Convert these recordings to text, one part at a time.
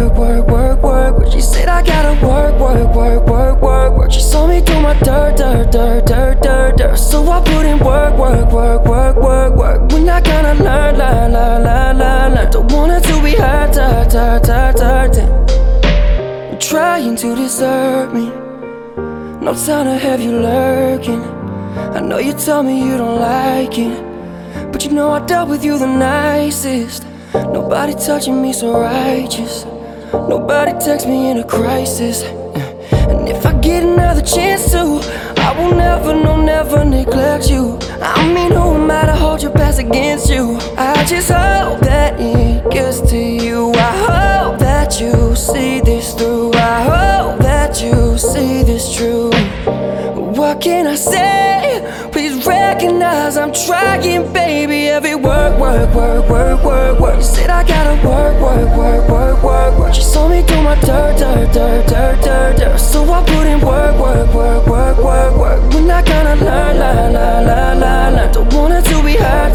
work. She said I gotta work. She saw me do my dirt. So I put in work. We're not gonna learn. Don't want her to be hurt. You're trying to desert me. No time to have you lurking. I know you told me you don't like it, but you know I dealt with you the nicest. Nobody touching me so righteous. Nobody text me in a crisis. And if I get another chance to, I will never, no, never neglect you. I mean, who am I to hold your past against you? I just hope that it gets to you. I hope that you see this through. I hope that you see this true. What can I say? Please recognize I'm trying, baby. Every work. You said I gotta work. She saw me do my dirt. So I put in work. We're not gonna learn. Don't want her to be hurt.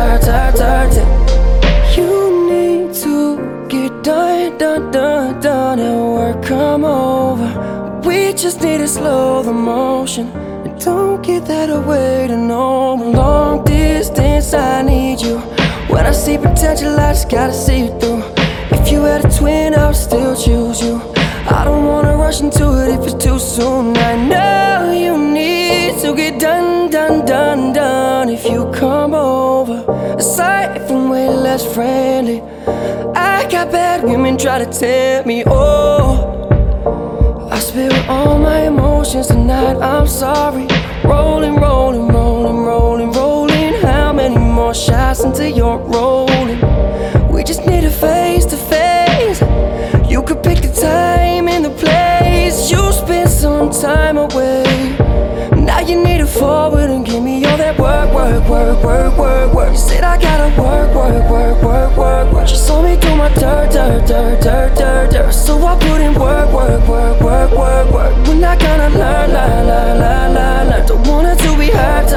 You need to get done and work come over. We just need to slow the motion. And don't get that away to no long distance. I need you. When I see potential, I just gotta see it through. If you had a twin, I would still choose you. I don't wanna rush into it if it's too soon. I know you need to get done. If you come over, aside from way less friendly, I got bad women try to tempt me. I spill all my emotions tonight, I'm sorry. Rolling. How many more shots until you're rolling? We just need a face to face. You could pick the time and the place. You spend some time away. Now you need to forward and give me all that work. You said I gotta work. She saw me do my dirt. So I put in work. We're not gonna learn. Don't want her to be hurt.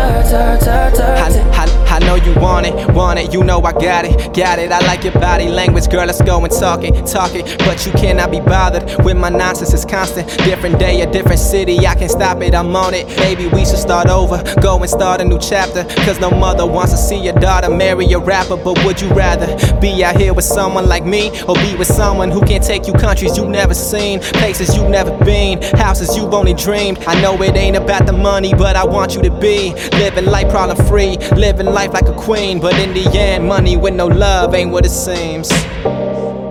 I know you want it, you know I got it. I like your body language, girl, let's go and talk it. But you cannot be bothered with my nonsense, it's constant. Different day, a different city, I can't stop it, I'm on it. Baby, we should start over, go and start a new chapter. Cause no mother wants to see your daughter marry a rapper. But would you rather be out here with someone like me, or be with someone who can take you countries you've never seen, places you've never been, houses you've only dreamed? I know it ain't about the money, but I want you to be living life problem free, living life like a queen. But in the end, money with no love ain't what it seems.